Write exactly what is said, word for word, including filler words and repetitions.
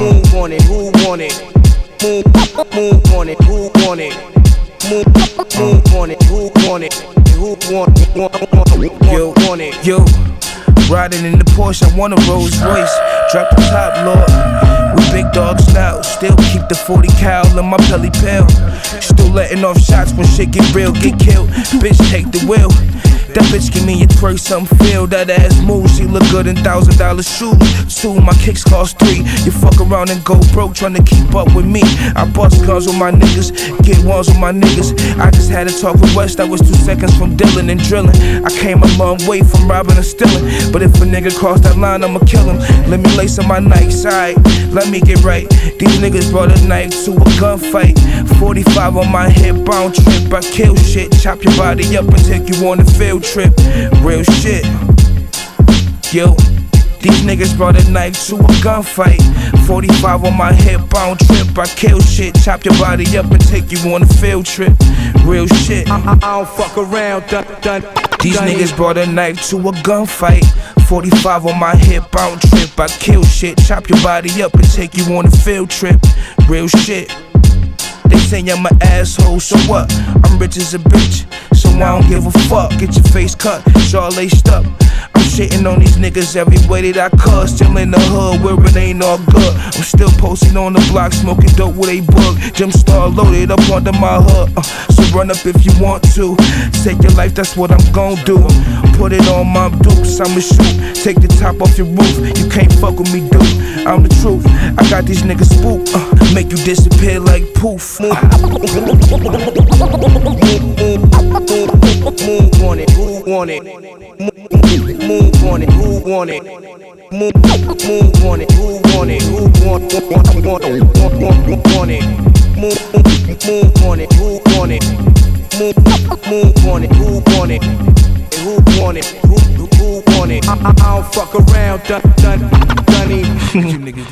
Move on it, who want it? Move, move on it, who want it? Move, move on it, who want it? Who want it? Want, want, yo, want it? Yo, riding in the Porsche, I want a Rolls Royce. Drop the top, Lord. We big dogs now. Still keep the forty cal in my belly pill. Still letting off shots when shit get real, get killed. Bitch, take the wheel. That bitch give me a twerk, something feel. That ass move, she look good in thousand dollar shoes. Two, my kicks cost three. You fuck around and go broke trying to keep up with me. I bust guns with my niggas, get ones with my niggas. I just had a talk with West, I was two seconds from dealing and drilling. I came a long way from robbing and stealing. But if a nigga cross that line, I'ma kill him. Let me lace on my Nikes, alright, let me get right. These niggas brought a knife to a gunfight. forty-five on my hip, bound trip. I kill shit, chop your body up and take you on a field trip. Real shit. Yo, these niggas brought a knife to a gunfight. forty-five on my hip, bound trip. I kill shit, chop your body up and take you on a field trip. Real shit. I, I, I don't fuck around, done, done. These done niggas it. brought a knife to a gunfight. forty-five on my hip, bound trip. I kill shit, chop your body up and take you on a field trip. Real shit. They say I'm an asshole, so what? I'm rich as a bitch, so I don't give a fuck. Get your face cut, it's all laced up. I'm shitting on these niggas every way that I could. Still in the hood where it ain't all good. I'm still posting on the block, smoking dope with a bug. Gym star loaded up under my hood. Uh, so run up if you want to. Take your life, that's what I'm gon' do. Put it on my dukes, I'ma shoot. Take the top off your roof, you can't fuck with me, dude. I'm the truth, I got these niggas spooked. Uh, make you disappear like poof. Move on it, who want it? Move on it, who want it? Move, move on it, who want it? Who want, want, want, want, want, want it? Move, move on it, who want it? Move, move on it, who want it? Who want it? Who, who want it? I, I, I don't fuck around, done, done, done. You niggas